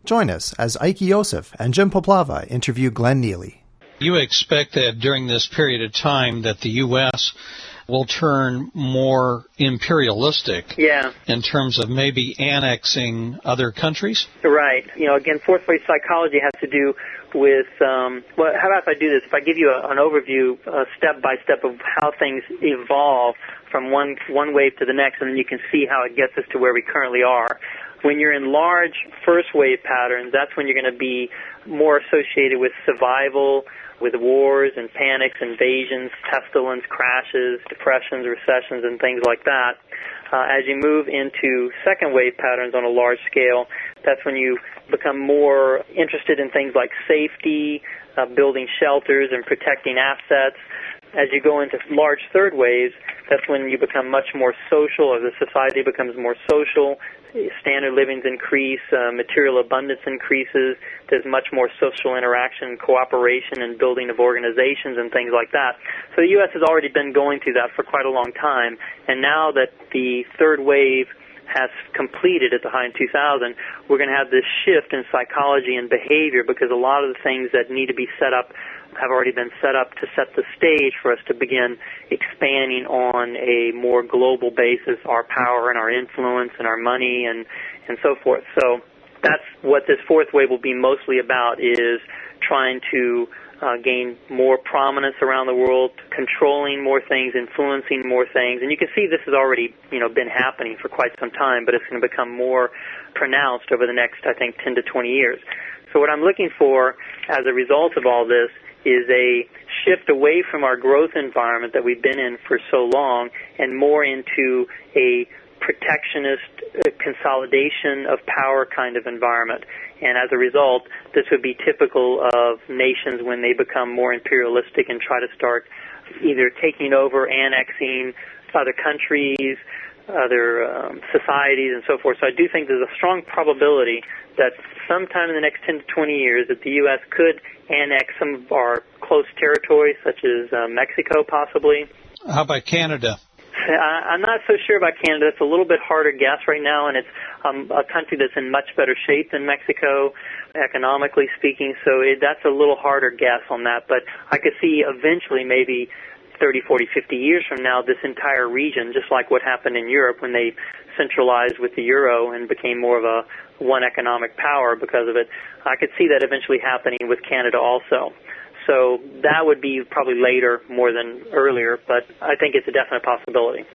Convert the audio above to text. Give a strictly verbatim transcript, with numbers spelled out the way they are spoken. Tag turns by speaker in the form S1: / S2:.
S1: Join us as Ike Yosef and Jim Poplava interview Glenn Neely.
S2: You expect that during this period of time that the U S will turn more imperialistic
S3: yeah.
S2: in terms of maybe annexing other countries?
S3: Right. You know, again, fourth wave psychology has to do with, um, well, how about if I do this? If I give you a, an overview, uh, step by step of how things evolve from one, one wave to the next, and then you can see how it gets us to where we currently are. When you're in large first wave patterns, that's when you're going to be more associated with survival, with wars and panics, invasions, pestilence, crashes, depressions, recessions, and things like that. Uh, as you move into second wave patterns on a large scale, that's when you become more interested in things like safety, uh, building shelters, and protecting assets. As you go into large third waves, that's when you become much more social, or the society becomes more social. Standard livings increase, uh, material abundance increases, there's much more social interaction, cooperation, and building of organizations and things like that. So the U S has already been going through that for quite a long time, and now that the third wave has completed at the high in two thousand, we're going to have this shift in psychology and behavior, because a lot of the things that need to be set up have already been set up to set the stage for us to begin expanding on a more global basis our power and our influence and our money and, and so forth. So that's what this fourth wave will be mostly about, is trying to uh, gain more prominence around the world, controlling more things, influencing more things. And you can see this has already, you know, been happening for quite some time, but it's going to become more pronounced over the next, I think, ten to twenty years. So what I'm looking for as a result of all this is a shift away from our growth environment that we've been in for so long and more into a protectionist uh, consolidation of power kind of environment. And as a result, this would be typical of nations when they become more imperialistic and try to start either taking over, annexing other countries, other um, societies, and so forth. So I do think there's a strong probability that sometime in the next ten to twenty years that the U S could annex some of our close territories, such as uh, Mexico, possibly.
S2: How about Canada?
S3: I, I'm not so sure about Canada. It's a little bit harder guess right now, and it's um, a country that's in much better shape than Mexico, economically speaking, so it, that's a little harder guess on that. But I could see eventually, maybe thirty, forty, fifty years from now, this entire region, just like what happened in Europe when they centralized with the euro and became more of a one economic power because of it, I could see that eventually happening with Canada also. So that would be probably later more than earlier, but I think it's a definite possibility.